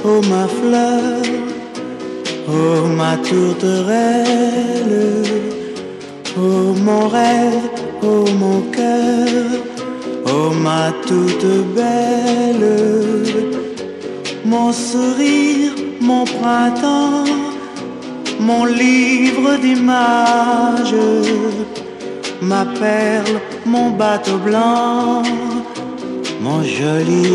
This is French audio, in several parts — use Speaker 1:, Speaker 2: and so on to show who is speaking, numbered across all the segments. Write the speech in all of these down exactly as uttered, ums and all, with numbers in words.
Speaker 1: oh ma fleur, oh ma tourterelle, oh mon rêve, oh mon cœur, oh ma toute belle, mon sourire, mon printemps, mon livre d'images, ma perle, mon bateau blanc, mon joli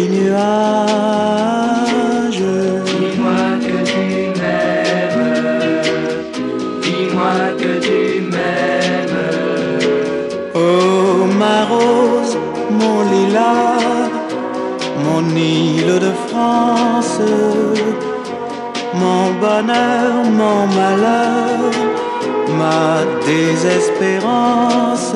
Speaker 1: nuage.
Speaker 2: Dis-moi que tu m'aimes, dis-moi que tu m'aimes.
Speaker 1: Oh ma rose, mon lilas, mon île de France, mon bonheur, mon malheur, ma désespérance,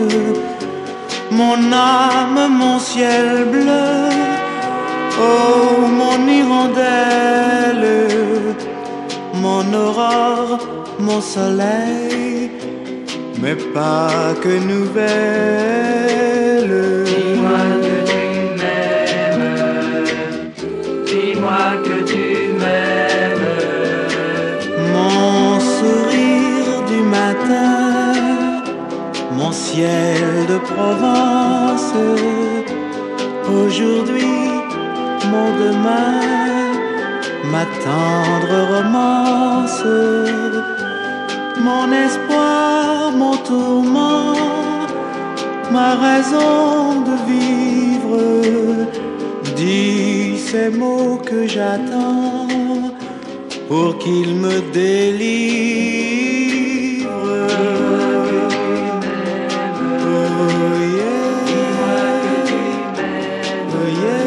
Speaker 1: mon âme, mon ciel bleu, oh mon hirondelle, mon aurore, mon soleil, mais pas que nouvelle.
Speaker 2: Dis-moi que tu m'aimes, dis-moi que tu m'aimes.
Speaker 1: Mon sourire du matin, mon ciel de Provence, aujourd'hui, mon demain, ma tendre romance, mon espoir, mon tourment, ma raison de vivre. Dis ces mots que j'attends pour qu'ils me délivrent. Oh yeah, oh yeah.